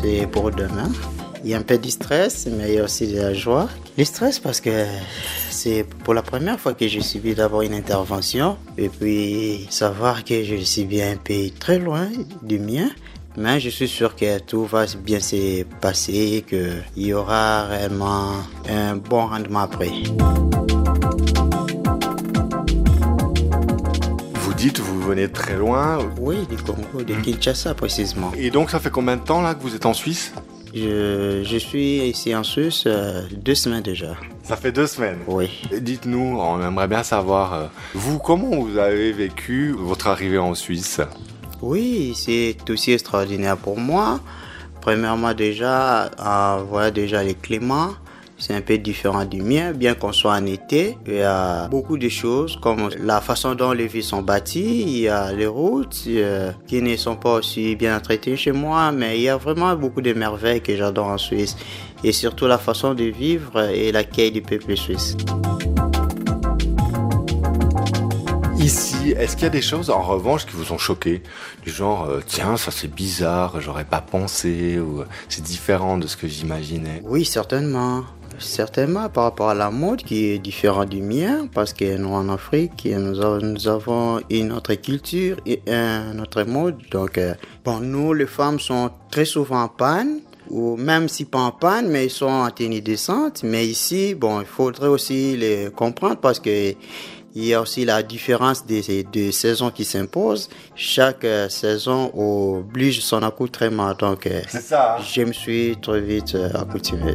c'est pour demain. Il y a un peu de stress, mais il y a aussi de la joie. Le stress parce que c'est pour la première fois que je subis d'abord une intervention. Et puis savoir que je suis bien un pays très loin du mien. Mais je suis sûr que tout va bien se passer, qu'il y aura réellement un bon rendement après. Vous dites, vous venez de très loin. Oui, du Congo, de Kinshasa précisément. Et donc ça fait combien de temps là que vous êtes en Suisse ? Je suis ici en Suisse 2 semaines déjà. Ça fait 2 semaines. Oui. Dites-nous, on aimerait bien savoir, vous, comment vous avez vécu votre arrivée en Suisse ? Oui, c'est aussi extraordinaire pour moi. Premièrement déjà, voilà déjà le climat. C'est un peu différent du mien, bien qu'on soit en été. Il y a beaucoup de choses comme la façon dont les villes sont bâties. Il y a les routes qui ne sont pas aussi bien traitées chez moi, mais il y a vraiment beaucoup de merveilles que j'adore en Suisse. Et surtout la façon de vivre et l'accueil du peuple suisse. Ici, est-ce qu'il y a des choses en revanche qui vous ont choqué ? Du genre, tiens, ça c'est bizarre, j'aurais pas pensé, ou c'est différent de ce que j'imaginais. Oui, certainement. Certainement par rapport à la mode qui est différente du mien, parce que nous en Afrique, nous avons une autre culture et une autre mode. Donc, nous, les femmes sont très souvent en panne, ou même si pas en panne, mais ils sont en tenue décente. Mais ici, il faudrait aussi les comprendre parce que il y a aussi la différence des saisons qui s'imposent. Chaque saison oblige son accoutrement. Donc, c'est ça, hein? Je me suis très vite accoutumé.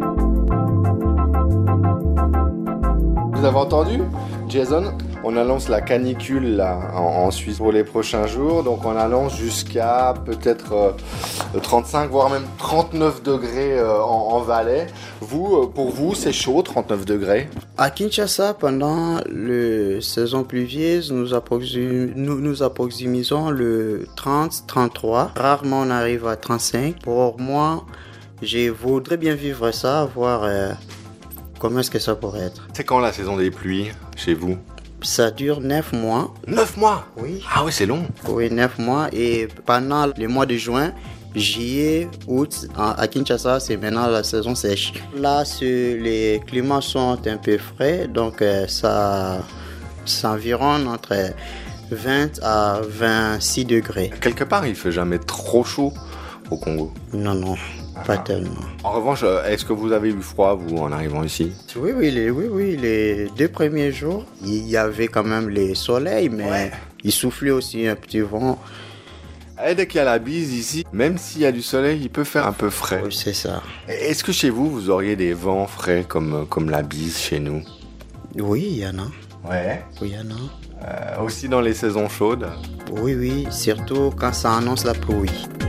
Vous avez entendu, Jason ? On annonce la canicule là, en Suisse pour les prochains jours. Donc on annonce jusqu'à peut-être 35, voire même 39 degrés en Valais. Pour vous, c'est chaud, 39 degrés ? À Kinshasa, pendant la saison pluvieuse, nous approximisons le 30-33. Rarement on arrive à 35. Pour moi, je voudrais bien vivre ça, voir comment est-ce que ça pourrait être. C'est quand la saison des pluies chez vous ? Ça dure 9 mois. 9 mois ? Oui. Ah oui, c'est long. Oui, 9 mois. Et pendant le mois de juin, juillet, août, à Kinshasa, c'est maintenant la saison sèche. Là, les climats sont un peu frais, donc ça environne entre 20 à 26 degrés. Quelque part, il ne fait jamais trop chaud au Congo. Non, pas tellement. En revanche, est-ce que vous avez eu froid, vous, en arrivant ici ? Oui, les 2 premiers jours, il y avait quand même le soleil, mais il soufflait aussi un petit vent. Et dès qu'il y a la bise ici, même s'il y a du soleil, il peut faire un peu frais. Oui, c'est ça. Est-ce que chez vous, vous auriez des vents frais comme la bise chez nous ? Oui, il y en a. Ouais. Oui, il y en a. Aussi dans les saisons chaudes ? Oui, surtout quand ça annonce la pluie.